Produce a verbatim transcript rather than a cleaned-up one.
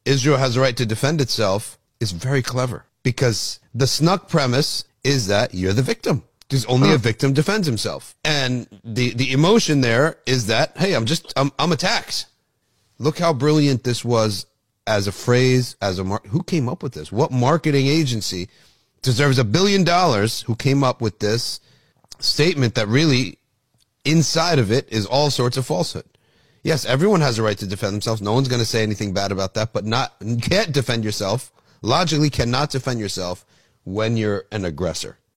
Israel has a right to defend itself is very clever, because the Snook premise is that you're the victim. Because only huh. a victim defends himself. And the, the emotion there is that, hey, I'm just, I'm, I'm attacked. Look how brilliant this was as a phrase, as a mar- who came up with this? What marketing agency deserves a billion dollars who came up with this statement that really inside of it is all sorts of falsehood? Yes, everyone has a right to defend themselves. No one's going to say anything bad about that, but not, you can't defend yourself, logically cannot defend yourself when you're an aggressor.